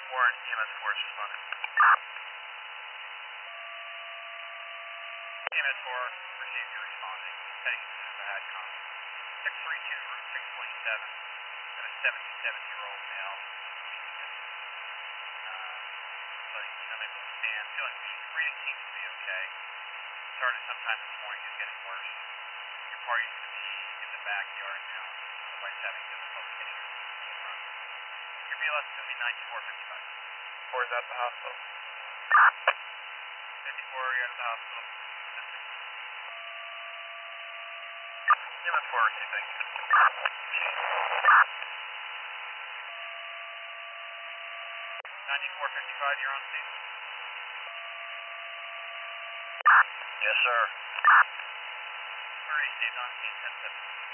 4 and EMS 4 is responding. EMS 4 received you responding. Heading to the HADCOM. 632 Route 627. Got a 77-year-old male. He's unable to stand. Feeling weak. Breathing seems to be okay. Started sometime this morning. Is getting worse. Your party's going to be in the backyard now. Otherwise having difficulty getting into the front. Your BLS is going to be 9455. Where's at the hospital? 54, you're at the hospital. EMS 4 received, thank you. 9455, you're on scene. Yes, sir. Already received on scene 10-7.